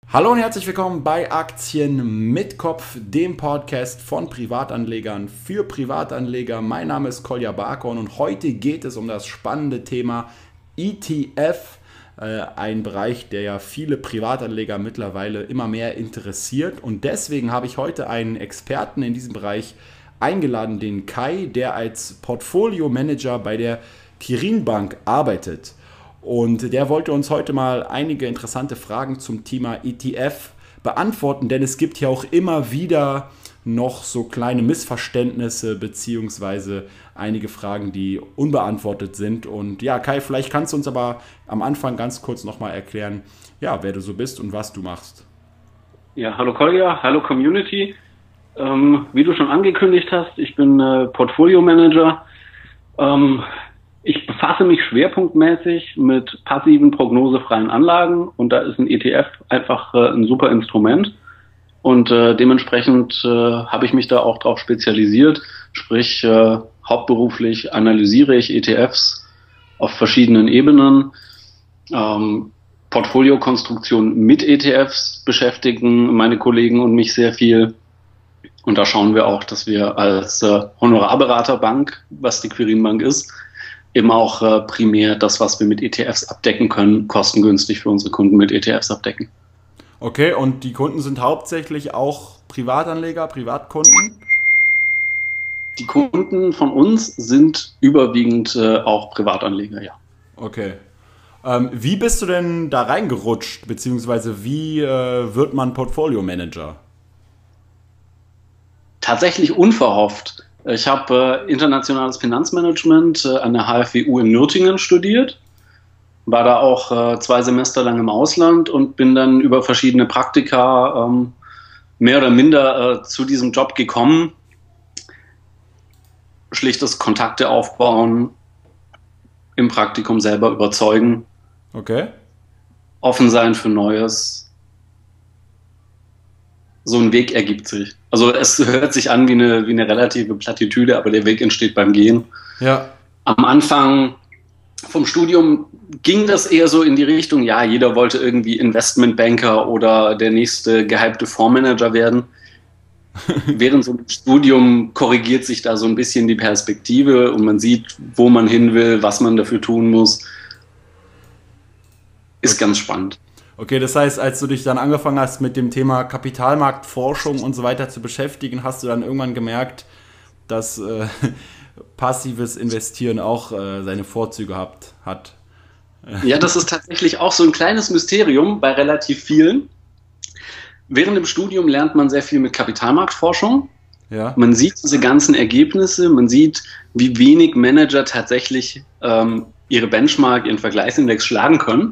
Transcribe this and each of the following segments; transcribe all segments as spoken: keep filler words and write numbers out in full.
Hallo und herzlich willkommen bei Aktien mit Kopf, dem Podcast von Privatanlegern für Privatanleger. Mein Name ist Kolja Barkhorn und heute geht es um das spannende Thema E T F, äh, ein Bereich, der ja viele Privatanleger mittlerweile immer mehr interessiert. Und deswegen habe ich heute einen Experten in diesem Bereich eingeladen, den Kai, der als Portfolio-Manager bei der Quirin Bank arbeitet. Und der wollte uns heute mal einige interessante Fragen zum Thema E T F beantworten, denn es gibt ja auch immer wieder noch so kleine Missverständnisse beziehungsweise einige Fragen, die unbeantwortet sind. Und ja, Kai, vielleicht kannst du uns aber am Anfang ganz kurz nochmal erklären, ja, wer du so bist und was du machst. Ja, hallo Kolja, hallo Community. Ähm, wie du schon angekündigt hast, ich bin äh, Portfolio-Manager. Ähm, Ich befasse mich schwerpunktmäßig mit passiven, prognosefreien Anlagen und da ist ein E T F einfach äh, ein super Instrument und äh, dementsprechend äh, habe ich mich da auch drauf spezialisiert, sprich äh, hauptberuflich analysiere ich E T Fs auf verschiedenen Ebenen. Ähm, Portfoliokonstruktion mit E T Fs beschäftigen meine Kollegen und mich sehr viel. Und da schauen wir auch, dass wir als äh, Honorarberaterbank, was die Quirin Bank ist, eben auch äh, primär das, was wir mit E T Fs abdecken können, kostengünstig für unsere Kunden mit E T Fs abdecken. Okay, und die Kunden sind hauptsächlich auch Privatanleger, Privatkunden? Die Kunden von uns sind überwiegend äh, auch Privatanleger, ja. Okay. Ähm, wie bist du denn da reingerutscht, beziehungsweise wie äh, wird man Portfolio-Manager? Tatsächlich unverhofft. Ich habe äh, internationales Finanzmanagement äh, an der H F W U in Nürtingen studiert, war da auch äh, zwei Semester lang im Ausland und bin dann über verschiedene Praktika ähm, mehr oder minder äh, zu diesem Job gekommen. Schlichtes Kontakte aufbauen, im Praktikum selber überzeugen, Okay. offen sein für Neues. So ein Weg ergibt sich. Also es hört sich an wie eine, wie eine relative Plattitüde, aber der Weg entsteht beim Gehen. Ja. Am Anfang vom Studium ging das eher so in die Richtung, ja, jeder wollte irgendwie Investmentbanker oder der nächste gehypte Fondsmanager werden. Während so einem Studium korrigiert sich da so ein bisschen die Perspektive und man sieht, wo man hin will, was man dafür tun muss. Ist Okay. ganz spannend. Okay, das heißt, als du dich dann angefangen hast, mit dem Thema Kapitalmarktforschung und so weiter zu beschäftigen, hast du dann irgendwann gemerkt, dass äh, passives Investieren auch äh, seine Vorzüge habt, hat. Ja, das ist tatsächlich auch so ein kleines Mysterium bei relativ vielen. Während dem Studium lernt man sehr viel mit Kapitalmarktforschung. Ja. Man sieht diese ganzen Ergebnisse, man sieht, wie wenig Manager tatsächlich ähm, ihre Benchmark, ihren Vergleichsindex schlagen können.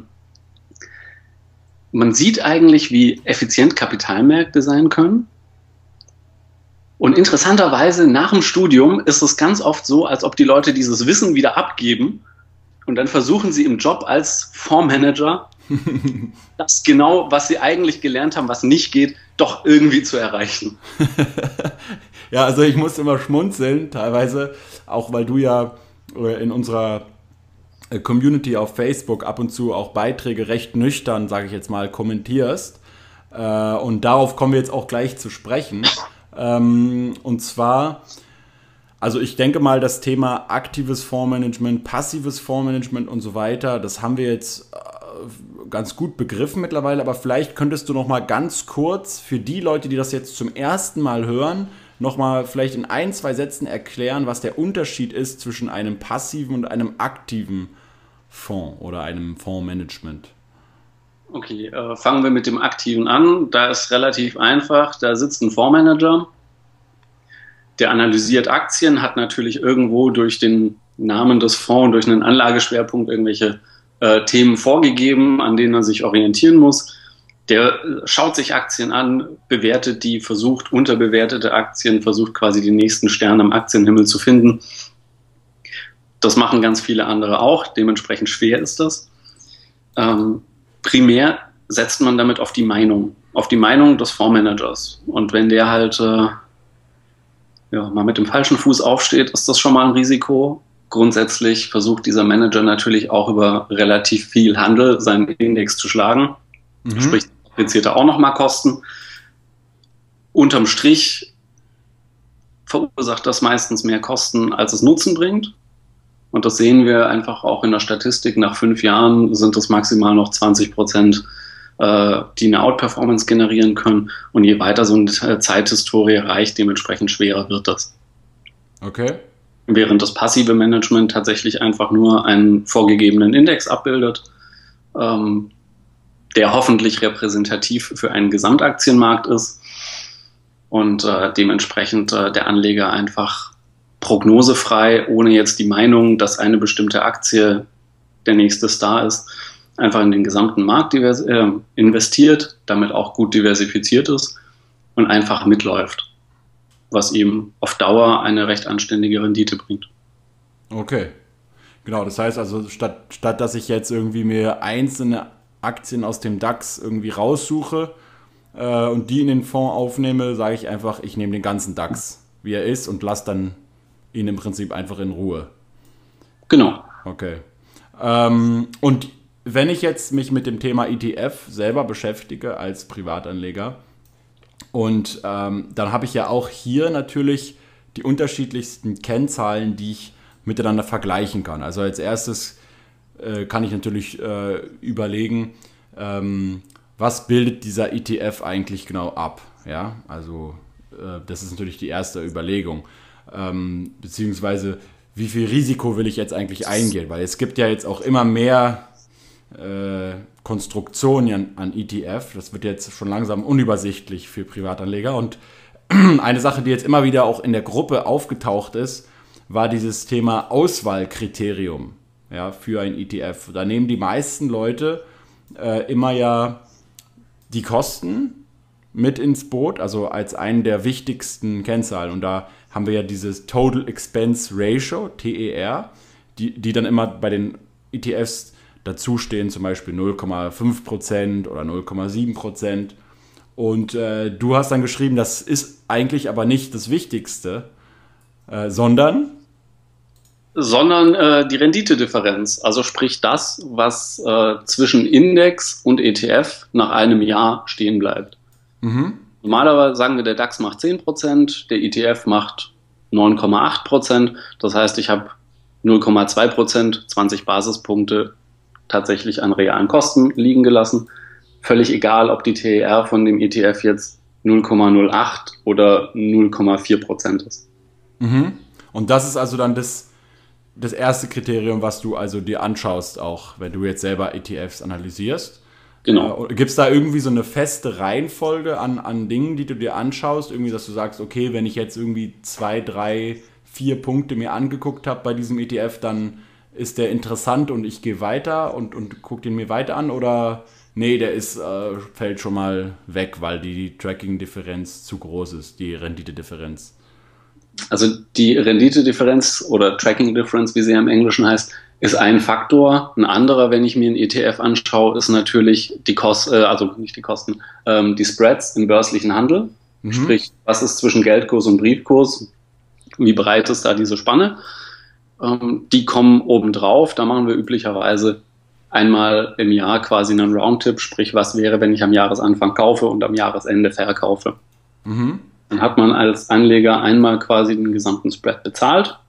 Man sieht eigentlich, wie effizient Kapitalmärkte sein können. Und interessanterweise nach dem Studium ist es ganz oft so, als ob die Leute dieses Wissen wieder abgeben und dann versuchen sie im Job als Fondsmanager das genau, was sie eigentlich gelernt haben, was nicht geht, doch irgendwie zu erreichen. Ja, also ich muss immer schmunzeln, teilweise, auch weil du ja in unserer Community auf Facebook ab und zu auch Beiträge recht nüchtern, sage ich jetzt mal, kommentierst. Äh, und darauf kommen wir jetzt auch gleich zu sprechen. Ähm, und zwar, also ich denke mal, das Thema aktives Fondsmanagement, passives Fondsmanagement und so weiter, das haben wir jetzt äh, ganz gut begriffen mittlerweile, aber vielleicht könntest du noch mal ganz kurz für die Leute, die das jetzt zum ersten Mal hören, noch mal vielleicht in ein, zwei Sätzen erklären, was der Unterschied ist zwischen einem passiven und einem aktiven Fonds oder einem Fondsmanagement. Okay, äh, fangen wir mit dem Aktiven an. Da ist relativ einfach. Da sitzt ein Fondsmanager, der analysiert Aktien, hat natürlich irgendwo durch den Namen des Fonds, durch einen Anlageschwerpunkt irgendwelche äh, Themen vorgegeben, an denen er sich orientieren muss. Der schaut sich Aktien an, bewertet die, versucht unterbewertete Aktien, versucht quasi die nächsten Sterne am Aktienhimmel zu finden. Das machen ganz viele andere auch, dementsprechend schwer ist das. Ähm, primär setzt man damit auf die Meinung, auf die Meinung des Fondsmanagers. Und wenn der halt äh, ja, mal mit dem falschen Fuß aufsteht, ist das schon mal ein Risiko. Grundsätzlich versucht dieser Manager natürlich auch über relativ viel Handel seinen Index zu schlagen. Mhm. Sprich, repliziert er auch nochmal Kosten. Unterm Strich verursacht das meistens mehr Kosten, als es Nutzen bringt. Und das sehen wir einfach auch in der Statistik. Nach fünf Jahren sind es maximal noch zwanzig Prozent, äh, die eine Outperformance generieren können. Und je weiter so eine Zeithistorie reicht, dementsprechend schwerer wird das. Okay. Während das passive Management tatsächlich einfach nur einen vorgegebenen Index abbildet, ähm, der hoffentlich repräsentativ für einen Gesamtaktienmarkt ist und äh, dementsprechend äh, der Anleger einfach prognosefrei, ohne jetzt die Meinung, dass eine bestimmte Aktie der nächste Star ist, einfach in den gesamten Markt divers- äh, investiert, damit auch gut diversifiziert ist und einfach mitläuft, was ihm auf Dauer eine recht anständige Rendite bringt. Okay. Genau, das heißt also, statt, statt dass ich jetzt irgendwie mir einzelne Aktien aus dem DAX irgendwie raussuche äh, und die in den Fonds aufnehme, sage ich einfach, ich nehme den ganzen DAX, wie er ist, und lasse dann ihn im Prinzip einfach in Ruhe. Genau. Okay. Ähm, und wenn ich jetzt mich mit dem Thema E T F selber beschäftige als Privatanleger, und ähm, dann habe ich ja auch hier natürlich die unterschiedlichsten Kennzahlen, die ich miteinander vergleichen kann. Also als erstes äh, kann ich natürlich äh, überlegen, ähm, was bildet dieser E T F eigentlich genau ab? Ja, also äh, das ist natürlich die erste Überlegung. Ähm, beziehungsweise wie viel Risiko will ich jetzt eigentlich eingehen? Weil es gibt ja jetzt auch immer mehr äh, Konstruktionen an, an E T F. Das wird jetzt schon langsam unübersichtlich für Privatanleger. Und eine Sache, die jetzt immer wieder auch in der Gruppe aufgetaucht ist, war dieses Thema Auswahlkriterium, ja, für ein E T F. Da nehmen die meisten Leute äh, immer ja die Kosten mit ins Boot, also als einen der wichtigsten Kennzahlen. Und da haben wir ja dieses Total Expense Ratio, T E R, die, die dann immer bei den E T Fs dazu stehen, zum Beispiel null Komma fünf Prozent oder null Komma sieben Prozent. Und äh, du hast dann geschrieben, das ist eigentlich aber nicht das Wichtigste, äh, sondern... Sondern äh, die Renditedifferenz, also sprich das, was äh, zwischen Index und E T F nach einem Jahr stehen bleibt. Mhm. Normalerweise sagen wir, der DAX macht zehn Prozent, der E T F macht neun Komma acht Prozent. Das heißt, ich habe null Komma zwei Prozent, zwanzig Basispunkte tatsächlich an realen Kosten liegen gelassen. Völlig egal, ob die T E R von dem E T F jetzt null Komma null acht oder null Komma vier Prozent ist. Mhm. Und das ist also dann das, das erste Kriterium, was du also dir anschaust, auch wenn du jetzt selber E T Fs analysierst. Genau. Äh, Gibt es da irgendwie so eine feste Reihenfolge an, an Dingen, die du dir anschaust? Irgendwie, dass du sagst, okay, wenn ich jetzt irgendwie zwei, drei, vier Punkte mir angeguckt habe bei diesem E T F, dann ist der interessant und ich gehe weiter und, und gucke den mir weiter an? Oder nee, der ist, äh, fällt schon mal weg, weil die Tracking-Differenz zu groß ist, die Renditedifferenz? Also die Renditedifferenz oder Tracking Difference, wie sie im Englischen heißt, ist ein Faktor. Ein anderer, wenn ich mir einen E T F anschaue, ist natürlich die Kosten, äh, also nicht die Kosten, ähm, die Spreads im börslichen Handel. Mhm. Sprich, was ist zwischen Geldkurs und Briefkurs? Wie breit ist da diese Spanne? Ähm, die kommen obendrauf. Da machen wir üblicherweise einmal im Jahr quasi einen Roundtip, sprich, was wäre, wenn ich am Jahresanfang kaufe und am Jahresende verkaufe. Mhm. Dann hat man als Anleger einmal quasi den gesamten Spread bezahlt.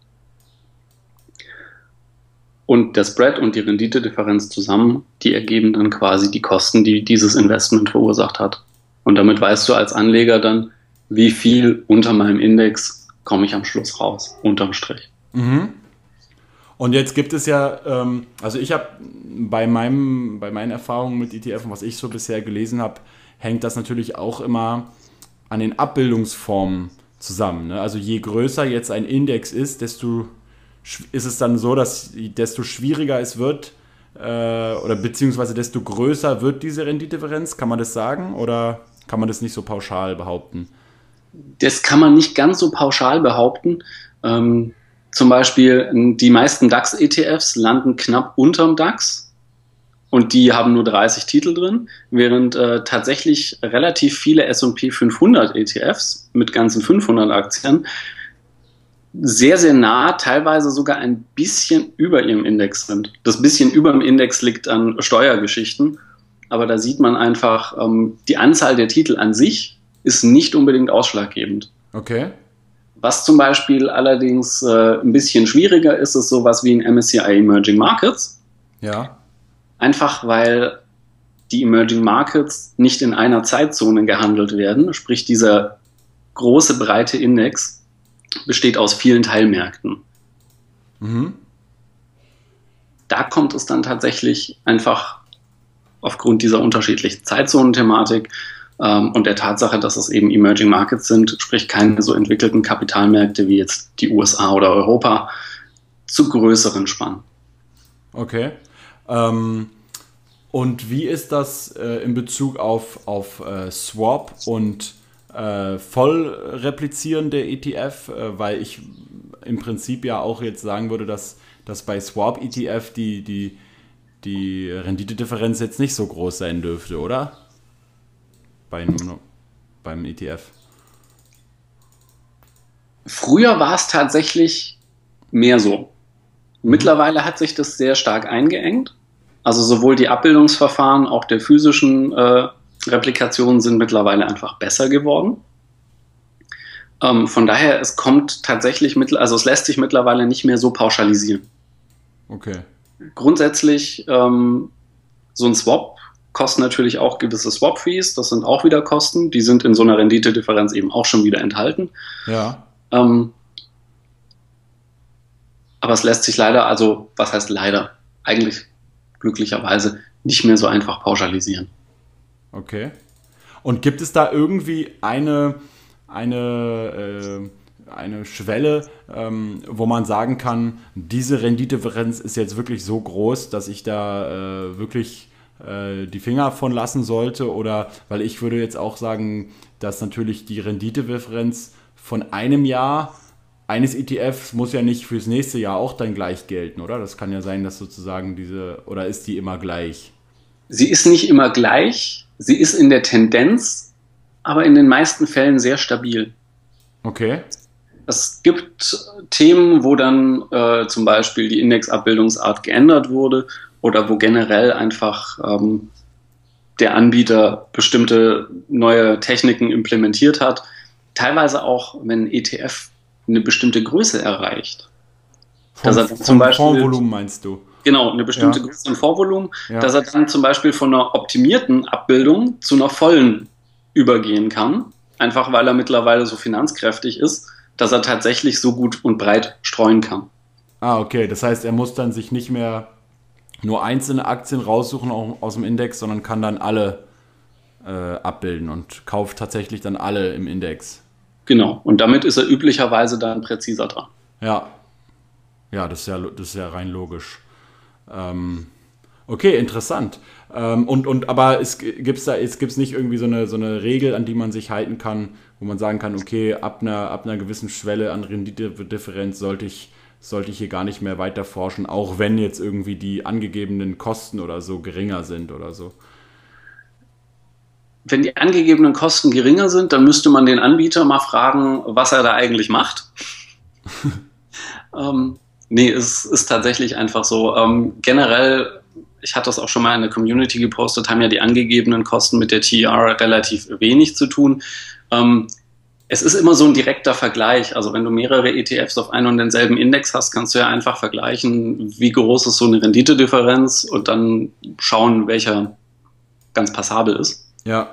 Und der Spread und die Renditedifferenz zusammen, die ergeben dann quasi die Kosten, die dieses Investment verursacht hat. Und damit weißt du als Anleger dann, wie viel unter meinem Index komme ich am Schluss raus, unterm Strich. Mhm. Und jetzt gibt es ja, ähm, also ich habe bei meinem, bei meinen Erfahrungen mit E T F und was ich so bisher gelesen habe, hängt das natürlich auch immer an den Abbildungsformen zusammen. Ne? Also je größer jetzt ein Index ist, desto ist es dann so, dass desto schwieriger es wird äh, oder beziehungsweise desto größer wird diese Renditedifferenz. Kann man das sagen oder kann man das nicht so pauschal behaupten? Das kann man nicht ganz so pauschal behaupten. Ähm, zum Beispiel die meisten DAX-E T Fs landen knapp unterm DAX. Und die haben nur dreißig Titel drin, während äh, tatsächlich relativ viele S und P fünfhundert E T Fs mit ganzen fünfhundert Aktien sehr, sehr nah, teilweise sogar ein bisschen über ihrem Index sind. Das bisschen über dem Index liegt an Steuergeschichten aber da sieht man einfach, ähm, die Anzahl der Titel an sich ist nicht unbedingt ausschlaggebend. Okay. Was zum Beispiel allerdings äh, ein bisschen schwieriger ist, ist sowas wie ein M S C I Emerging Markets. Ja. Einfach weil die Emerging Markets nicht in einer Zeitzone gehandelt werden, sprich dieser große, breite Index besteht aus vielen Teilmärkten. Mhm. Da kommt es dann tatsächlich einfach aufgrund dieser unterschiedlichen Zeitzonenthematik ähm, und der Tatsache, dass es eben Emerging Markets sind, sprich keine so entwickelten Kapitalmärkte wie jetzt die U S A oder Europa, zu größeren Spannen. Okay. Ähm, und wie ist das äh, in Bezug auf, auf äh, Swap und äh, voll replizierende E T F? Äh, weil ich im Prinzip ja auch jetzt sagen würde, dass, dass bei Swap-E T F die, die, die Renditedifferenz jetzt nicht so groß sein dürfte, oder? Beim, beim E T F. Früher war es tatsächlich mehr so. Mittlerweile hat sich das sehr stark eingeengt. Also sowohl die Abbildungsverfahren, auch der physischen äh, Replikationen sind mittlerweile einfach besser geworden. Ähm, von daher, es kommt tatsächlich, mit, also es lässt sich mittlerweile nicht mehr so pauschalisieren. Okay. Grundsätzlich, ähm, so ein Swap kostet natürlich auch gewisse Swap-Fees, das sind auch wieder Kosten, die sind in so einer Renditedifferenz eben auch schon wieder enthalten. Ja. Ähm, aber es lässt sich leider, also was heißt leider, eigentlich glücklicherweise nicht mehr so einfach pauschalisieren. Okay. Und gibt es da irgendwie eine, eine, äh, eine Schwelle, ähm, wo man sagen kann, diese Renditedifferenz ist jetzt wirklich so groß, dass ich da äh, wirklich äh, die Finger von lassen sollte? Oder, weil ich würde jetzt auch sagen, dass natürlich die Renditedifferenz von einem Jahr eines E T Fs muss ja nicht fürs nächste Jahr auch dann gleich gelten, oder? Das kann ja sein, dass sozusagen diese, oder ist die immer gleich? Sie ist nicht immer gleich, sie ist in der Tendenz, aber in den meisten Fällen sehr stabil. Okay. Es gibt Themen, wo dann äh, zum Beispiel die Indexabbildungsart geändert wurde oder wo generell einfach ähm, der Anbieter bestimmte neue Techniken implementiert hat. Teilweise auch, wenn E T F eine bestimmte Größe erreicht. Vom, dass er vom zum Beispiel, Fondsvolumen meinst du? Genau, eine bestimmte Ja. Größe im Vorvolumen, Ja. dass er dann zum Beispiel von einer optimierten Abbildung zu einer vollen übergehen kann, einfach weil er mittlerweile so finanzkräftig ist, dass er tatsächlich so gut und breit streuen kann. Ah, okay. Das heißt, er muss dann sich nicht mehr nur einzelne Aktien raussuchen aus dem Index, sondern kann dann alle äh, abbilden und kauft tatsächlich dann alle im Index. Genau, und damit ist er üblicherweise dann präziser dran. Ja. Ja, das ist ja, das ist ja rein logisch. Ähm, okay, interessant. Ähm, und, und, aber es gibt da, es gibt's nicht irgendwie so eine, so eine Regel, an die man sich halten kann, wo man sagen kann, okay, ab einer, ab einer gewissen Schwelle an Renditedifferenz sollte ich, sollte ich hier gar nicht mehr weiter forschen, auch wenn jetzt irgendwie die angegebenen Kosten oder so geringer sind oder so. Wenn die angegebenen Kosten geringer sind, dann müsste man den Anbieter mal fragen, was er da eigentlich macht. ähm, nee, es ist tatsächlich einfach so. Ähm, generell, ich hatte das auch schon mal in der Community gepostet, haben ja die angegebenen Kosten mit der T E R relativ wenig zu tun. Ähm, es ist immer so ein direkter Vergleich. Also wenn du mehrere E T Fs auf einen und denselben Index hast, kannst du ja einfach vergleichen, wie groß ist so eine Renditedifferenz und dann schauen, welcher ganz passabel ist. Ja.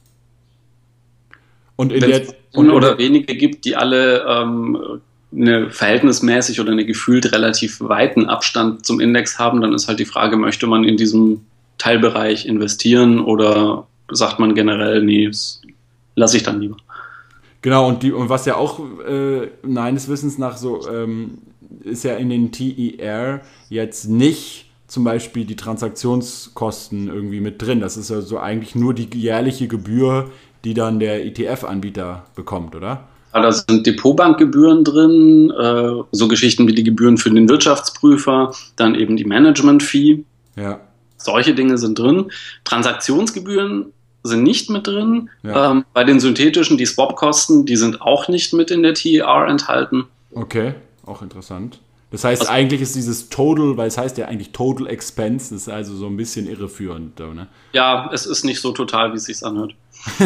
Und in Wenn der, es und oder der, wenige gibt, die alle ähm, eine verhältnismäßig oder eine gefühlt relativ weiten Abstand zum Index haben, dann ist halt die Frage, möchte man in diesem Teilbereich investieren oder sagt man generell, nee, das lasse ich dann lieber. Genau, und, die, und was ja auch äh, meines Wissens nach so ähm, ist ja in den T E R jetzt nicht zum Beispiel die Transaktionskosten irgendwie mit drin. Das ist ja so eigentlich nur die jährliche Gebühr, die dann der E T F-Anbieter bekommt, oder? Ja, da sind Depotbankgebühren drin, äh, so Geschichten wie die Gebühren für den Wirtschaftsprüfer, dann eben die Management-Fee. Ja. Solche Dinge sind drin. Transaktionsgebühren sind nicht mit drin. Ja. Ähm, bei den synthetischen, die Swap-Kosten, die sind auch nicht mit in der T E R enthalten. Okay, auch interessant. Das heißt, Was? eigentlich ist dieses Total, weil es heißt ja eigentlich Total Expense, das ist also so ein bisschen irreführend. Ne? Ja, es ist nicht so total, wie es sich anhört.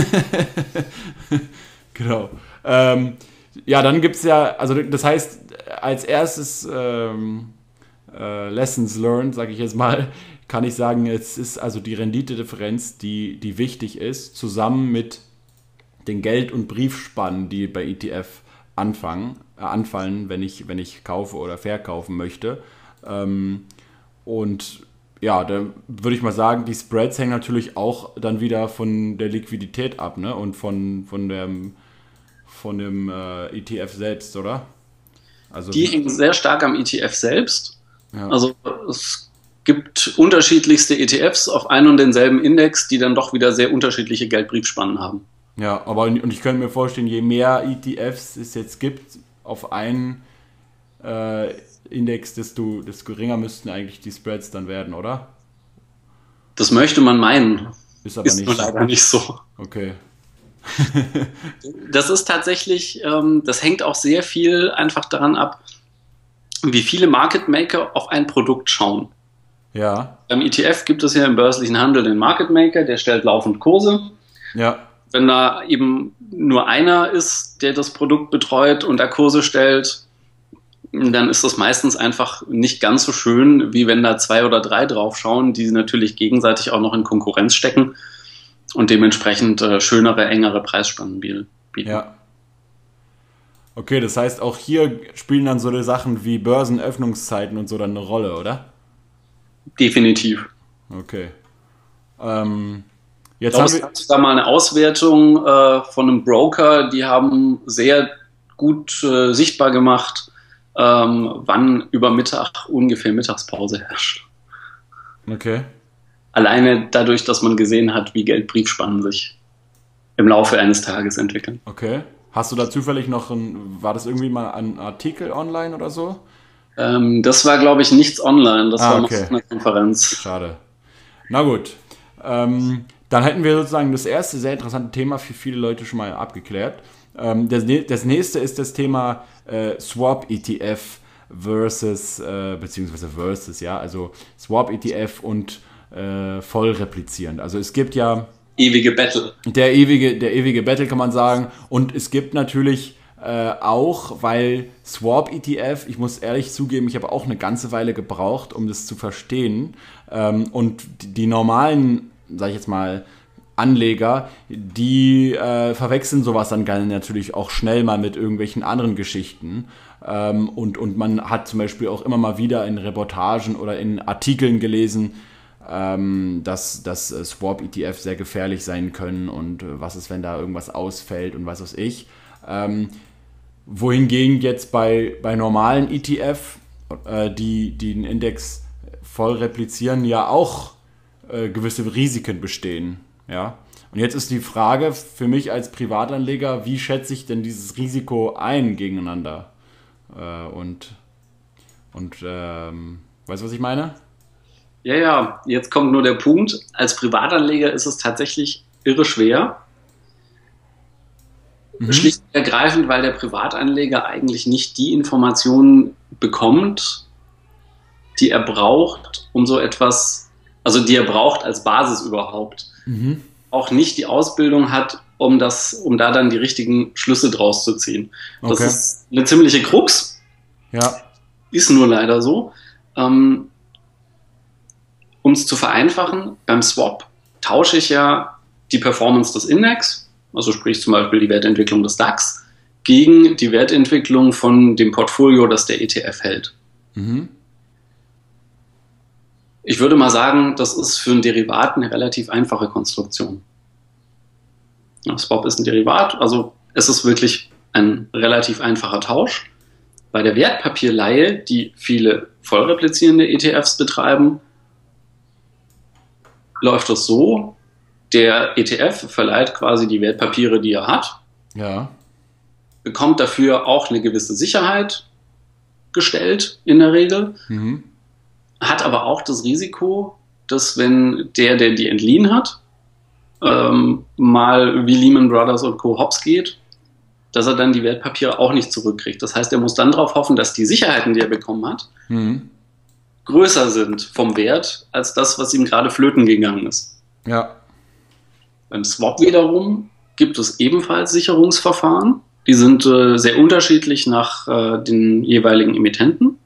Genau. Ähm, ja, dann gibt es ja, also das heißt, als erstes ähm, äh, Lessons learned, sage ich jetzt mal, kann ich sagen, es ist also die Renditedifferenz, die, die wichtig ist, zusammen mit den Geld- und Briefspannen, die bei E T F anfangen, äh, anfallen, wenn ich, wenn ich kaufe oder verkaufen möchte. Ähm, und ja, da würde ich mal sagen, die Spreads hängen natürlich auch dann wieder von der Liquidität ab, ne? Und von, von dem, von dem äh, E T F selbst, oder? Also Die wie, hängen sehr stark am E T F selbst. ja. Also es gibt unterschiedlichste E T Fs auf einen und denselben Index, die dann doch wieder sehr unterschiedliche Geldbriefspannen haben. Ja, aber und ich könnte mir vorstellen, je mehr E T Fs es jetzt gibt auf einen äh, Index, desto, desto geringer müssten eigentlich die Spreads dann werden, oder? Das möchte man meinen. Ist aber Ist nicht nur so. leider nicht so. Okay. Das ist tatsächlich, ähm, das hängt auch sehr viel einfach daran ab, wie viele Market Maker auf ein Produkt schauen. Ja, Beim E T F gibt es ja im börslichen Handel den Market Maker, der stellt laufend Kurse. ja, Wenn da eben nur einer ist, der das Produkt betreut und da Kurse stellt, dann ist das meistens einfach nicht ganz so schön, wie wenn da zwei oder drei drauf schauen, die natürlich gegenseitig auch noch in Konkurrenz stecken und dementsprechend äh, schönere, engere Preisspannen bieten. ja. Okay, das heißt, auch hier spielen dann so die Sachen wie Börsenöffnungszeiten und so dann eine Rolle, oder? Definitiv. Okay. Ähm, Ich jetzt glaube, haben es wir. gab sogar mal eine Auswertung äh, von einem Broker, die haben sehr gut äh, sichtbar gemacht, ähm, wann über Mittag ungefähr Mittagspause herrscht. Okay. Alleine dadurch, dass man gesehen hat, wie Geldbriefspannen sich im Laufe eines Tages entwickeln. Okay. Hast du da zufällig noch ein, war das irgendwie mal ein Artikel online oder so? Ähm, das war, glaube ich, nichts online, das Ah, war okay. noch eine Konferenz. Schade. Na gut. Ähm, dann hätten wir sozusagen das erste sehr interessante Thema für viele Leute schon mal abgeklärt. Ähm, das, das nächste ist das Thema äh, Swap-E T F versus, äh, beziehungsweise versus, ja, also Swap-E T F und äh, voll replizierend. Also es gibt ja Ewige Battle. der ewige, der ewige Battle, kann man sagen. Und es gibt natürlich äh, auch, weil Swap-E T F, ich muss ehrlich zugeben, ich habe auch eine ganze Weile gebraucht, um das zu verstehen. Ähm, und die, die normalen, sag ich jetzt mal, Anleger, die äh, verwechseln sowas dann gerne natürlich auch schnell mal mit irgendwelchen anderen Geschichten. Ähm, und, und man hat zum Beispiel auch immer mal wieder in Reportagen oder in Artikeln gelesen, ähm, dass, dass äh, Swap-E T F sehr gefährlich sein können und äh, was ist, wenn da irgendwas ausfällt und was weiß ich. Ähm, wohingegen jetzt bei, bei normalen E T F, äh, die, die den Index voll replizieren, ja auch äh, gewisse Risiken bestehen. Ja? Und jetzt ist die Frage für mich als Privatanleger, wie schätze ich denn dieses Risiko ein gegeneinander? Äh, und und ähm, weißt du, was ich meine? Ja, ja, jetzt kommt nur der Punkt. Als Privatanleger ist es tatsächlich irre schwer. Mhm. Schlicht und ergreifend, weil der Privatanleger eigentlich nicht die Informationen bekommt, die er braucht, um so etwas, also die er braucht als Basis überhaupt. Mhm. Auch nicht die Ausbildung hat, um das, um da dann die richtigen Schlüsse draus zu ziehen. Das Okay. ist eine ziemliche Krux, Ja. ist nur leider so. Ähm, um es zu vereinfachen, beim Swap tausche ich ja die Performance des Index, also sprich zum Beispiel die Wertentwicklung des DAX, gegen die Wertentwicklung von dem Portfolio, das der E T F hält. Mhm. Ich würde mal sagen, das ist für ein Derivat eine relativ einfache Konstruktion. Ja, Swap ist ein Derivat, also es ist wirklich ein relativ einfacher Tausch. Bei der Wertpapierleihe, die viele vollreplizierende E T Fs betreiben, läuft es so, der E T F verleiht quasi die Wertpapiere, die er hat, Ja. bekommt dafür auch eine gewisse Sicherheit gestellt in der Regel, Mhm. hat aber auch das Risiko, dass wenn der, der die entliehen hat, ähm, mal wie Lehman Brothers und Co. hops geht, dass er dann die Wertpapiere auch nicht zurückkriegt. Das heißt, er muss dann darauf hoffen, dass die Sicherheiten, die er bekommen hat, mhm. größer sind vom Wert als das, was ihm gerade flöten gegangen ist. Ja. Beim Swap wiederum gibt es ebenfalls Sicherungsverfahren. Die sind äh, sehr unterschiedlich nach äh, den jeweiligen Emittenten.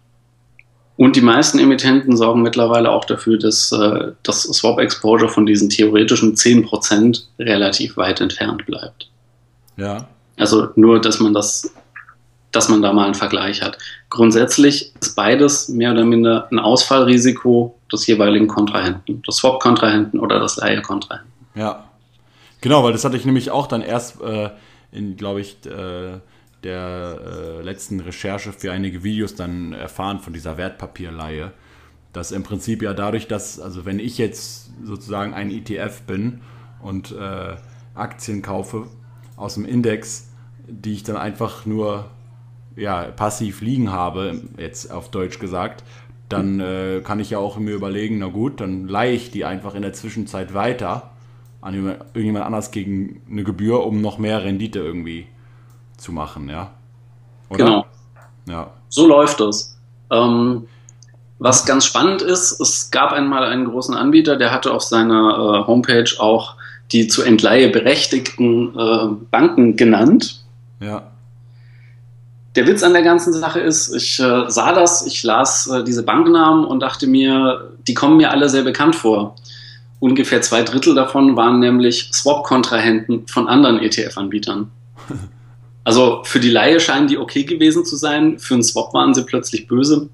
Und die meisten Emittenten sorgen mittlerweile auch dafür, dass äh, das Swap-Exposure von diesen theoretischen zehn Prozent relativ weit entfernt bleibt. Ja. Also nur, dass man das, dass man da mal einen Vergleich hat. Grundsätzlich ist beides mehr oder minder ein Ausfallrisiko des jeweiligen Kontrahenten, des Swap-Kontrahenten oder des Leihe-Kontrahenten. Ja, genau, weil das hatte ich nämlich auch dann erst äh, in, glaube ich, äh, der äh, letzten Recherche für einige Videos dann erfahren von dieser Wertpapierleihe, dass im Prinzip ja dadurch, dass, also wenn ich jetzt sozusagen ein E T F bin und äh, Aktien kaufe aus dem Index, die ich dann einfach nur ja, passiv liegen habe, jetzt auf Deutsch gesagt, dann äh, kann ich ja auch mir überlegen, na gut, dann leihe ich die einfach in der Zwischenzeit weiter an irgendjemand anders gegen eine Gebühr, um noch mehr Rendite irgendwie zu machen, ja? Oder? Genau. Ja. So läuft das. Ähm, was ganz spannend ist, es gab einmal einen großen Anbieter, der hatte auf seiner äh, Homepage auch die zur Entleihe berechtigten äh, Banken genannt. Ja. Der Witz an der ganzen Sache ist, ich äh, sah das, ich las äh, diese Banknamen und dachte mir, die kommen mir alle sehr bekannt vor. Ungefähr zwei Drittel davon waren nämlich Swap-Kontrahenten von anderen E T F-Anbietern. Also für die Laie scheinen die okay gewesen zu sein, für einen Swap waren sie plötzlich böse.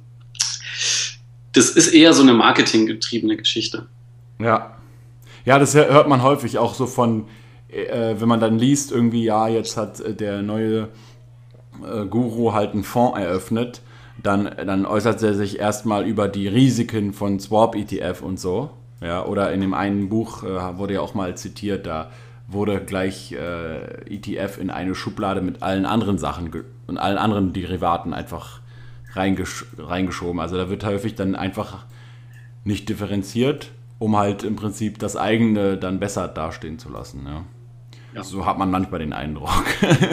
Das ist eher so eine marketinggetriebene Geschichte. Ja. Ja, das hört man häufig auch so von, äh, wenn man dann liest, irgendwie, ja, jetzt hat äh, der neue äh, Guru halt einen Fonds eröffnet, dann, dann äußert er sich erstmal über die Risiken von Swap-E T F und so. Ja, oder in dem einen Buch äh, wurde ja auch mal zitiert, da wurde gleich äh, E T F in eine Schublade mit allen anderen Sachen ge- und allen anderen Derivaten einfach reingesch- reingeschoben. Also da wird häufig dann einfach nicht differenziert, um halt im Prinzip das eigene dann besser dastehen zu lassen. Ja. Ja. So hat man manchmal den Eindruck.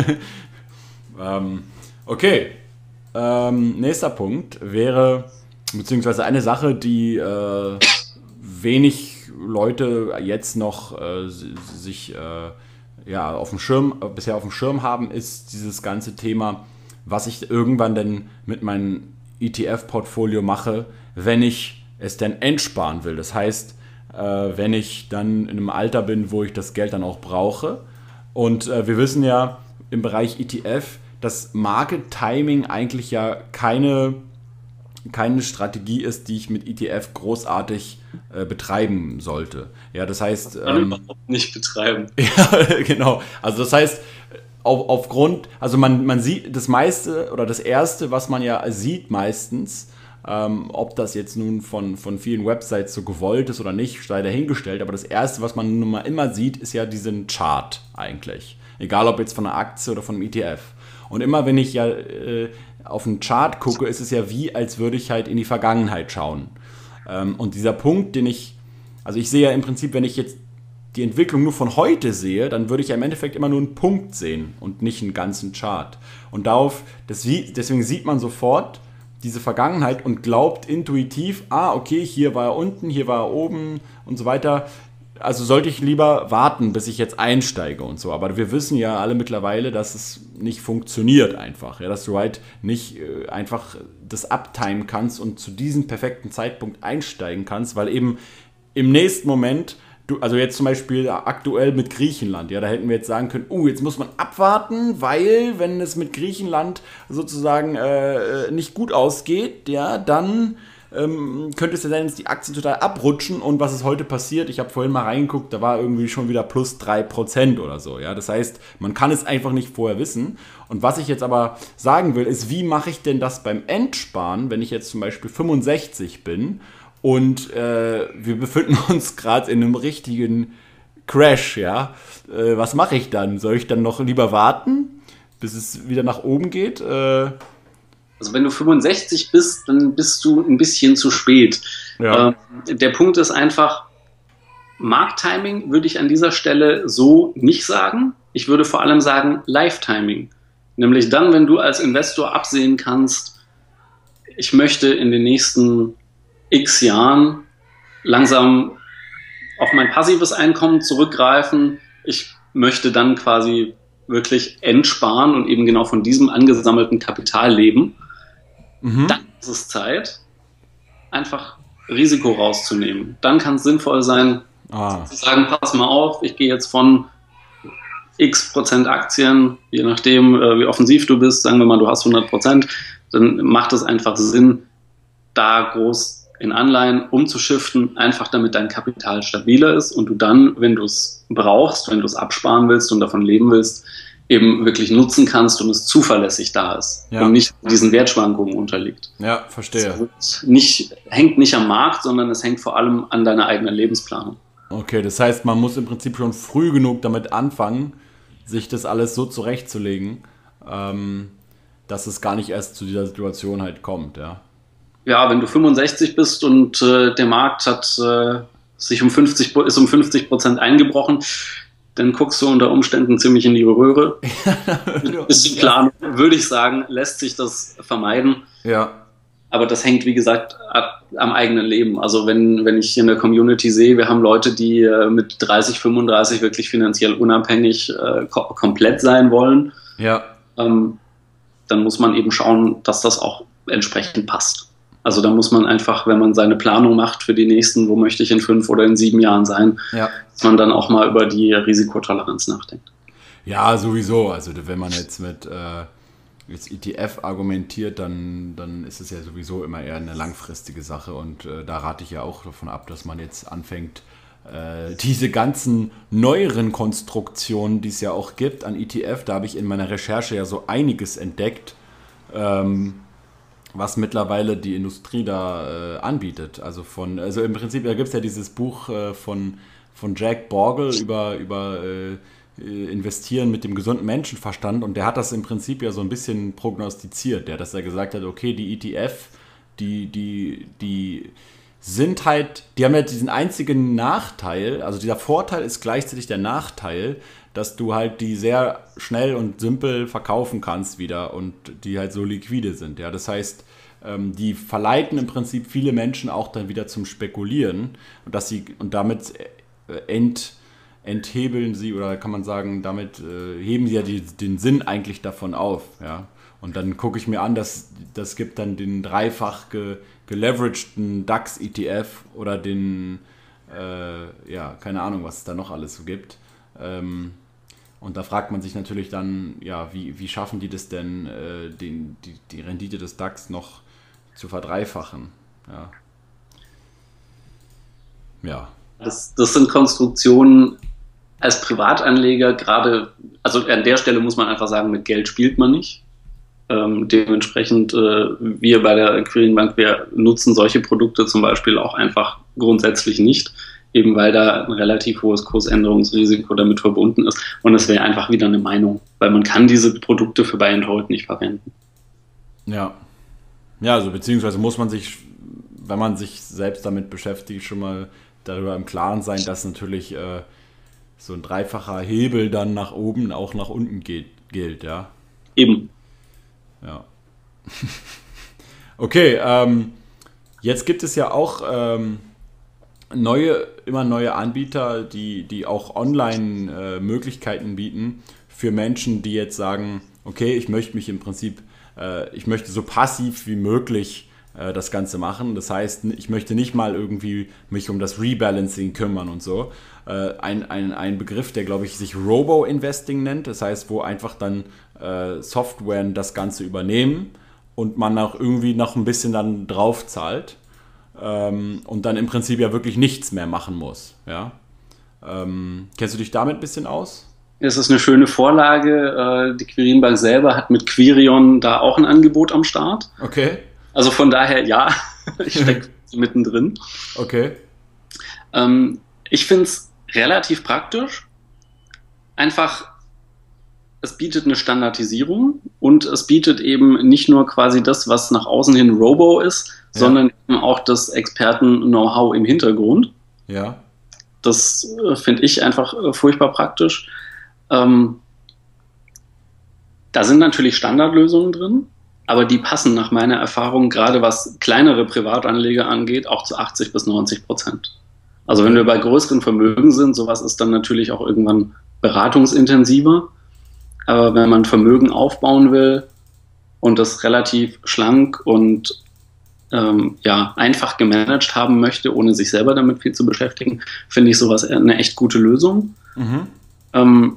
ähm, okay, ähm, nächster Punkt wäre, beziehungsweise eine Sache, die äh, wenig Leute jetzt noch äh, sich äh, ja, auf dem Schirm, äh, bisher auf dem Schirm haben, ist dieses ganze Thema, was ich irgendwann denn mit meinem E T F-Portfolio mache, wenn ich es denn entsparen will. Das heißt, äh, wenn ich dann in einem Alter bin, wo ich das Geld dann auch brauche. Und äh, wir wissen ja im Bereich E T F, dass Market Timing eigentlich ja keine keine Strategie ist, die ich mit E T F großartig äh, betreiben sollte. Ja, das heißt... Das kann ähm, überhaupt nicht betreiben. Ja, genau. Also das heißt, auf, aufgrund... Also man, man sieht das meiste oder das Erste, was man ja sieht meistens, ähm, ob das jetzt nun von, von vielen Websites so gewollt ist oder nicht, sei dahingestellt, aber das Erste, was man nun mal immer sieht, ist ja diesen Chart eigentlich. Egal, ob jetzt von einer Aktie oder von einem E T F. Und immer, wenn ich ja... Äh, auf einen Chart gucke, ist es ja wie, als würde ich halt in die Vergangenheit schauen. Ähm, und dieser Punkt, den ich, also ich sehe ja im Prinzip, wenn ich jetzt die Entwicklung nur von heute sehe, dann würde ich ja im Endeffekt immer nur einen Punkt sehen und nicht einen ganzen Chart. Und darauf, das, deswegen sieht man sofort diese Vergangenheit und glaubt intuitiv, ah, okay, hier war er unten, hier war er oben und so weiter. Also sollte ich lieber warten, bis ich jetzt einsteige und so. Aber wir wissen ja alle mittlerweile, dass es nicht funktioniert einfach. Ja, dass du halt nicht äh, einfach das uptimen kannst und zu diesem perfekten Zeitpunkt einsteigen kannst, weil eben im nächsten Moment, du, also jetzt zum Beispiel aktuell mit Griechenland, ja, da hätten wir jetzt sagen können, oh, jetzt muss man abwarten, weil wenn es mit Griechenland sozusagen äh, nicht gut ausgeht, ja, dann... Ähm, könnte es ja sein, dass die Aktien total abrutschen und was ist heute passiert? Ich habe vorhin mal reingeguckt, da war irgendwie schon wieder plus drei Prozent oder so. Ja? Das heißt, man kann es einfach nicht vorher wissen. Und was ich jetzt aber sagen will, ist, wie mache ich denn das beim Entsparen, wenn ich jetzt zum Beispiel fünfundsechzig bin und äh, wir befinden uns gerade in einem richtigen Crash, ja? Äh, was mache ich dann? Soll ich dann noch lieber warten, bis es wieder nach oben geht? Äh, Also wenn du fünfundsechzig bist, dann bist du ein bisschen zu spät. Ja. Äh, der Punkt ist einfach, Markttiming würde ich an dieser Stelle so nicht sagen. ich würde vor allem sagen Lifetiming. Nämlich dann, wenn du als Investor absehen kannst, ich möchte in den nächsten x Jahren langsam auf mein passives Einkommen zurückgreifen. Ich möchte dann quasi wirklich entsparen und eben genau von diesem angesammelten Kapital leben. Mhm. Dann ist es Zeit, einfach Risiko rauszunehmen. Dann kann es sinnvoll sein, ah. zu sagen, pass mal auf, ich gehe jetzt von x Prozent Aktien, je nachdem, wie offensiv du bist, sagen wir mal, du hast hundert Prozent, dann macht es einfach Sinn, da groß in Anleihen umzuschiften, einfach damit dein Kapital stabiler ist und du dann, wenn du es brauchst, wenn du es absparen willst und davon leben willst, eben wirklich nutzen kannst und es zuverlässig da ist, ja, und nicht diesen Wertschwankungen unterliegt. Ja, verstehe. Es nicht, hängt nicht am Markt, sondern es hängt vor allem an deiner eigenen Lebensplanung. Okay, das heißt, man muss im Prinzip schon früh genug damit anfangen, sich das alles so zurechtzulegen, ähm, dass es gar nicht erst zu dieser Situation halt kommt, ja. Ja, wenn du fünfundsechzig bist und äh, der Markt hat äh, sich um fünfzig, ist um fünfzig Prozent eingebrochen, dann guckst du unter Umständen ziemlich in die Röhre. Ein bisschen Plan, würde ich sagen, lässt sich das vermeiden. Ja. Aber das hängt, wie gesagt, ab, am eigenen Leben. Also wenn, wenn ich in der Community sehe, wir haben Leute, die äh, mit dreißig, fünfunddreißig wirklich finanziell unabhängig äh, ko- komplett sein wollen, ja. ähm, dann muss man eben schauen, dass das auch entsprechend passt. Also da muss man einfach, wenn man seine Planung macht für die nächsten, wo möchte ich in fünf oder in sieben Jahren sein, ja, dass man dann auch mal über die Risikotoleranz nachdenkt. Ja, sowieso. Also wenn man jetzt mit äh, jetzt E T F argumentiert, dann, dann ist es ja sowieso immer eher eine langfristige Sache. Und äh, da rate ich ja auch davon ab, dass man jetzt anfängt, äh, diese ganzen neueren Konstruktionen, die es ja auch gibt an E T F, da habe ich in meiner Recherche ja so einiges entdeckt, ähm, was mittlerweile die Industrie da äh, anbietet. Also von, also im Prinzip, da gibt es ja dieses Buch äh, von, von Jack Bogle über, über äh, Investieren mit dem gesunden Menschenverstand, und der hat das im Prinzip ja so ein bisschen prognostiziert, der, dass er gesagt hat, okay, die E T F, die, die, die sind halt, die haben ja diesen einzigen Nachteil, also dieser Vorteil ist gleichzeitig der Nachteil, dass du halt die sehr schnell und simpel verkaufen kannst wieder und die halt so liquide sind. Ja, das heißt, ähm, die verleiten im Prinzip viele Menschen auch dann wieder zum Spekulieren, und dass sie und damit äh, ent, enthebeln sie, oder kann man sagen, damit äh, heben sie ja die, den Sinn eigentlich davon auf. Ja, und dann gucke ich mir an, dass das gibt dann den dreifach ge, geleveragten DAX-E T F oder den, äh, ja, keine Ahnung, was es da noch alles so gibt. Ähm, und da fragt man sich natürlich dann, ja, wie, wie schaffen die das denn, äh, den, die, die Rendite des DAX noch zu verdreifachen? Ja. Ja. Das, das sind Konstruktionen als Privatanleger gerade, also an der Stelle muss man einfach sagen, mit Geld spielt man nicht. Ähm, dementsprechend, äh, wir bei der Quirin-Bank, wir nutzen solche Produkte zum Beispiel auch einfach grundsätzlich nicht, eben weil da ein relativ hohes Kursänderungsrisiko damit verbunden ist. Und das wäre einfach wieder eine Meinung, weil man kann diese Produkte für Buy and Hold nicht verwenden. Ja. Ja, also beziehungsweise muss man sich, wenn man sich selbst damit beschäftigt, schon mal darüber im Klaren sein, dass natürlich äh, so ein dreifacher Hebel dann nach oben auch nach unten geht, gilt, ja. Eben. Ja. Okay, ähm, jetzt gibt es ja auch ähm, neue, immer neue Anbieter, die, die auch online äh, Möglichkeiten bieten für Menschen, die jetzt sagen, okay, ich möchte mich im Prinzip, äh, ich möchte so passiv wie möglich äh, das Ganze machen. Das heißt, ich möchte nicht mal irgendwie mich um das Rebalancing kümmern und so. Äh, ein, ein, ein Begriff, der, glaube ich, sich Robo-Investing nennt. Das heißt, wo einfach dann äh, Softwaren das Ganze übernehmen und man auch irgendwie noch ein bisschen dann drauf zahlt. Ähm, und dann im Prinzip ja wirklich nichts mehr machen muss. Ja? Ähm, kennst du dich damit ein bisschen aus? Es ist eine schöne Vorlage. Die Quirin-Bank selber hat mit Quirion da auch ein Angebot am Start. Okay. Also von daher, ja, ich stecke mittendrin. Okay. Ähm, ich finde es relativ praktisch. Einfach, es bietet eine Standardisierung und es bietet eben nicht nur quasi das, was nach außen hin Robo ist, ja, sondern eben auch das Experten-Know-how im Hintergrund. Ja. Das äh, finde ich einfach äh, furchtbar praktisch. Ähm, Da sind natürlich Standardlösungen drin, aber die passen nach meiner Erfahrung, gerade was kleinere Privatanleger angeht, auch zu achtzig bis neunzig Prozent. Also wenn wir bei größeren Vermögen sind, sowas ist dann natürlich auch irgendwann beratungsintensiver. Aber wenn man Vermögen aufbauen will und das relativ schlank und ähm, ja, einfach gemanagt haben möchte, ohne sich selber damit viel zu beschäftigen, finde ich sowas eine echt gute Lösung. Mhm. Ähm,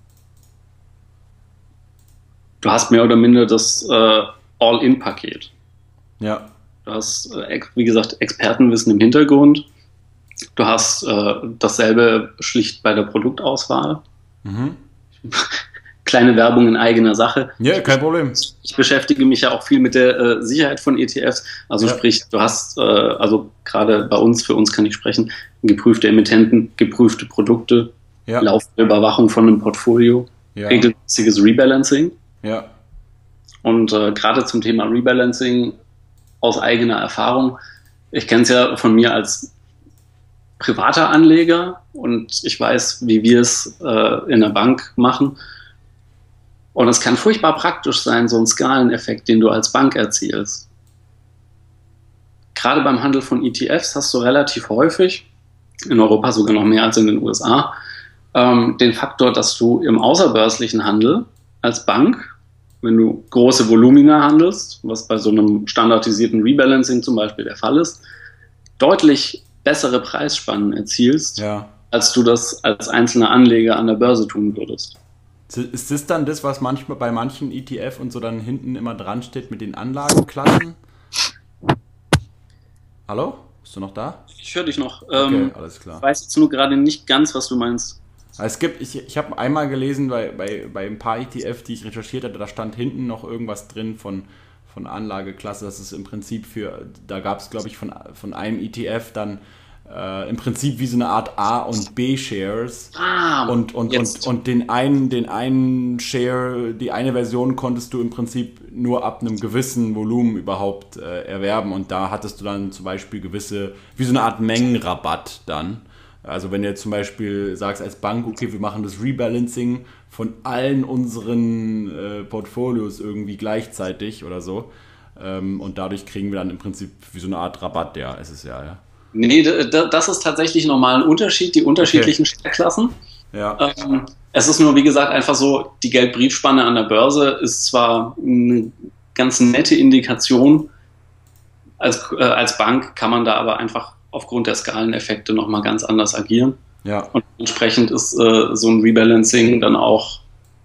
du hast mehr oder minder das äh, All-In-Paket. Ja. Du hast, äh, wie gesagt, Expertenwissen im Hintergrund. Du hast äh, dasselbe schlicht bei der Produktauswahl. Mhm. Kleine Werbung in eigener Sache. Ja, kein Problem. Ich beschäftige mich ja auch viel mit der äh, Sicherheit von E T Fs. Also ja. Sprich, du hast, äh, also gerade bei uns, für uns kann ich sprechen, geprüfte Emittenten, geprüfte Produkte, ja. Laufende Überwachung von einem Portfolio, ja. Regelmäßiges Rebalancing. Ja. Und äh, gerade zum Thema Rebalancing aus eigener Erfahrung, ich kenne es ja von mir als privater Anleger und ich weiß, wie wir es äh, in der Bank machen. Und es kann furchtbar praktisch sein, so ein Skaleneffekt, den du als Bank erzielst. Gerade beim Handel von E T Fs hast du relativ häufig, in Europa sogar noch mehr als in den U S A, ähm, den Faktor, dass du im außerbörslichen Handel als Bank, wenn du große Volumina handelst, was bei so einem standardisierten Rebalancing zum Beispiel der Fall ist, deutlich bessere Preisspannen erzielst, ja. als du das als einzelner Anleger an der Börse tun würdest. Ist das dann das, was manchmal bei manchen E T F und so dann hinten immer dran steht mit den Anlagenklassen? Hallo? Bist du noch da? Ich höre dich noch. Okay, ähm, alles klar. Ich weiß jetzt nur gerade nicht ganz, was du meinst. Es gibt, ich, ich habe einmal gelesen, bei, bei, bei ein paar E T F, die ich recherchiert hatte, da stand hinten noch irgendwas drin von, von Anlageklasse. Das ist im Prinzip für, da gab es, glaube ich, von, von einem E T F dann äh, im Prinzip wie so eine Art A- und B-Shares. Ah, und, und, und, und den einen, den einen Share, die eine Version konntest du im Prinzip nur ab einem gewissen Volumen überhaupt äh, erwerben. Und da hattest du dann zum Beispiel gewisse, wie so eine Art Mengenrabatt dann. Also wenn du jetzt zum Beispiel sagst als Bank, okay, wir machen das Rebalancing von allen unseren äh, Portfolios irgendwie gleichzeitig oder so. Ähm, und dadurch kriegen wir dann im Prinzip wie so eine Art Rabatt, ja, ist es ja, ja. Nee, das ist tatsächlich nochmal ein Unterschied, die unterschiedlichen okay. Share-Klassen. Ja. Ähm, es ist nur, wie gesagt, einfach so, die Geldbriefspanne an der Börse ist zwar eine ganz nette Indikation, als, äh, als Bank kann man da aber einfach aufgrund der Skaleneffekte nochmal ganz anders agieren. Ja. Und entsprechend ist äh, so ein Rebalancing dann auch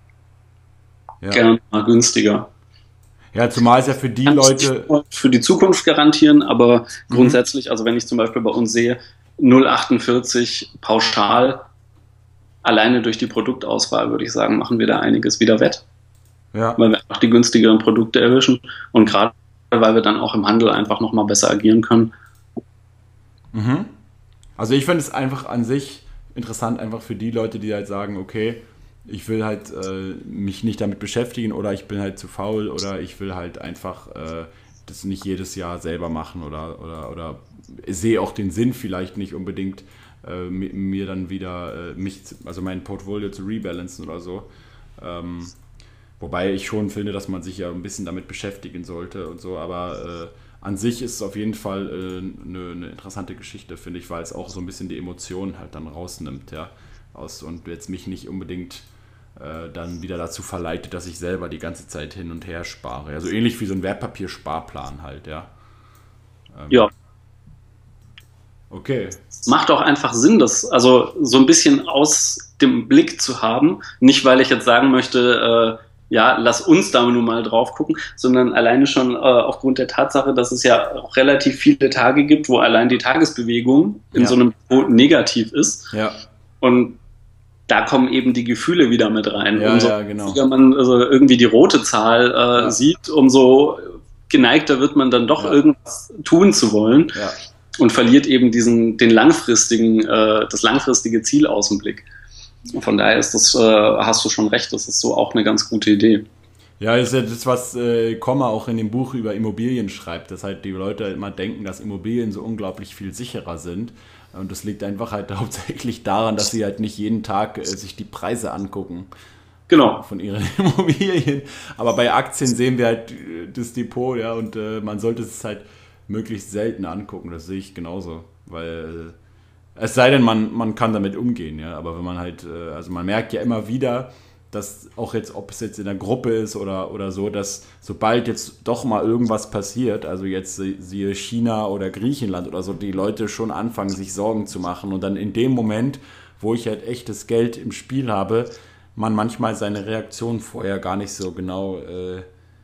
ja. gerne mal günstiger. Ja, zumal es ja für die Leute... Für die Zukunft garantieren, aber mhm. grundsätzlich, also wenn ich zum Beispiel bei uns sehe, null Komma achtundvierzig pauschal, alleine durch die Produktauswahl, würde ich sagen, machen wir da einiges wieder wett. Ja. Weil wir einfach die günstigeren Produkte erwischen und gerade weil wir dann auch im Handel einfach nochmal besser agieren können. Mhm. Also ich finde es einfach an sich interessant, einfach für die Leute, die halt sagen, okay, ich will halt äh, mich nicht damit beschäftigen oder ich bin halt zu faul oder ich will halt einfach äh, das nicht jedes Jahr selber machen oder, oder, oder sehe auch den Sinn vielleicht nicht unbedingt, äh, mir dann wieder äh, mich, also mein Portfolio zu rebalancen oder so. Ähm, wobei ich schon finde, dass man sich ja ein bisschen damit beschäftigen sollte und so, aber äh, an sich ist es auf jeden Fall äh, eine, eine interessante Geschichte, finde ich, weil es auch so ein bisschen die Emotionen halt dann rausnimmt, ja, aus und jetzt mich nicht unbedingt äh, dann wieder dazu verleitet, dass ich selber die ganze Zeit hin und her spare. Also ähnlich wie so ein Wertpapier-Sparplan halt, ja. Ähm, ja. Okay. Macht auch einfach Sinn, das also so ein bisschen aus dem Blick zu haben. Nicht, weil ich jetzt sagen möchte, äh, ja, lass uns da nur mal drauf gucken, sondern alleine schon äh, aufgrund der Tatsache, dass es ja auch relativ viele Tage gibt, wo allein die Tagesbewegung in ja. so einem Depot negativ ist. Ja. Und da kommen eben die Gefühle wieder mit rein. Ja, umso ja, genau. häufiger man also irgendwie die rote Zahl äh, ja. sieht, umso geneigter wird man dann doch ja. irgendwas tun zu wollen ja. und verliert eben diesen, den langfristigen, äh, das langfristige Ziel aus dem Blick. Von daher ist das, äh, hast du schon recht, das ist so auch eine ganz gute Idee. Ja, das ist ja das, was äh, Kommer auch in dem Buch über Immobilien schreibt, dass halt die Leute immer denken, dass Immobilien so unglaublich viel sicherer sind. Und das liegt einfach halt hauptsächlich daran, dass sie halt nicht jeden Tag äh, sich die Preise angucken. Genau. von ihren Immobilien. Aber bei Aktien sehen wir halt das Depot, ja, und äh, man sollte es halt möglichst selten angucken. Das sehe ich genauso. Weil äh, es sei denn, man, man kann damit umgehen, ja. Aber wenn man halt, äh, also man merkt ja immer wieder, dass auch jetzt, ob es jetzt in der Gruppe ist oder, oder so, dass sobald jetzt doch mal irgendwas passiert, also jetzt siehe China oder Griechenland oder so, die Leute schon anfangen, sich Sorgen zu machen. Und dann in dem Moment, wo ich halt echtes Geld im Spiel habe, man manchmal seine Reaktion vorher gar nicht so genau äh,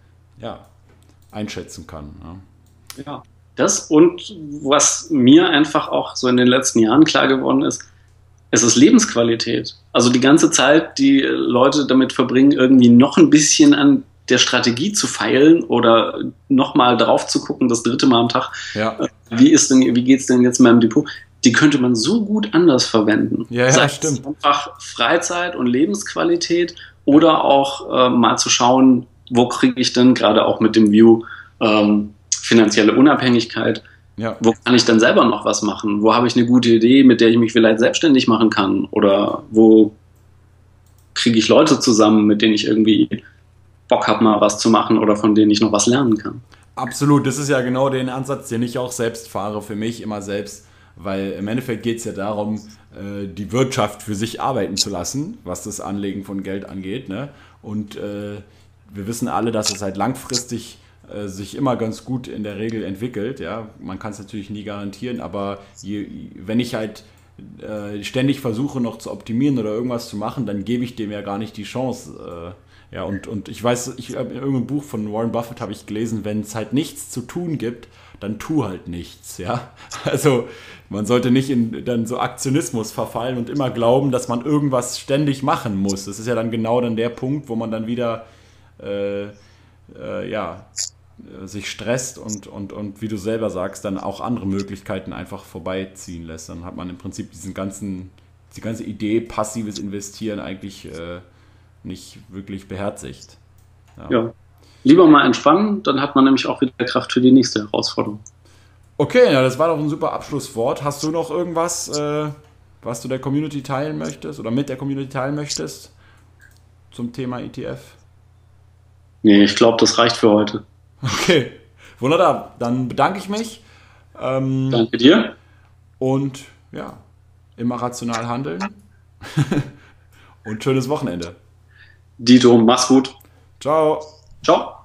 ja, einschätzen kann. Ja. Ja, das und was mir einfach auch so in den letzten Jahren klar geworden ist, es ist Lebensqualität. Also die ganze Zeit, die Leute damit verbringen, irgendwie noch ein bisschen an der Strategie zu feilen oder nochmal drauf zu gucken, das dritte Mal am Tag, Ja. wie ist denn, wie geht's denn jetzt in meinem Depot? Die könnte man so gut anders verwenden. Ja, ja, Sei stimmt. es einfach Freizeit und Lebensqualität oder auch äh, mal zu schauen, wo kriege ich denn gerade auch mit dem View ähm, finanzielle Unabhängigkeit, Ja. wo kann ich dann selber noch was machen? Wo habe ich eine gute Idee, mit der ich mich vielleicht selbstständig machen kann? Oder wo kriege ich Leute zusammen, mit denen ich irgendwie Bock habe, mal was zu machen oder von denen ich noch was lernen kann? Absolut, das ist ja genau der Ansatz, den ich auch selbst fahre, für mich immer selbst, weil im Endeffekt geht es ja darum, äh, die Wirtschaft für sich arbeiten zu lassen, was das Anlegen von Geld angeht, ne? Und äh, wir wissen alle, dass es halt langfristig äh, sich immer ganz gut in der Regel entwickelt, ja, man kann es natürlich nie garantieren, aber je, wenn ich halt äh, ständig versuche noch zu optimieren oder irgendwas zu machen, dann gebe ich dem ja gar nicht die Chance, äh, ja, und, und ich weiß, ich, in irgendeinem Buch von Warren Buffett habe ich gelesen, wenn es halt nichts zu tun gibt, dann tu halt nichts, ja. Also man sollte nicht in dann so Aktionismus verfallen und immer glauben, dass man irgendwas ständig machen muss. Das ist ja dann genau dann der Punkt, wo man dann wieder äh, äh, ja, sich stresst und, und, und wie du selber sagst, dann auch andere Möglichkeiten einfach vorbeiziehen lässt. Dann hat man im Prinzip diesen ganzen, die ganze Idee, passives Investieren eigentlich äh, nicht wirklich beherzigt. Ja. Ja. Lieber mal entspannen, dann hat man nämlich auch wieder Kraft für die nächste Herausforderung. Okay, ja, das war doch ein super Abschlusswort. Hast du noch irgendwas, äh, was du der Community teilen möchtest oder mit der Community teilen möchtest zum Thema E T F? Nee, ich glaube, das reicht für heute. Okay, wunderbar. Dann bedanke ich mich. Ähm, Danke dir. Und ja, immer rational handeln. Und schönes Wochenende. Dito, mach's gut. Ciao. Ciao.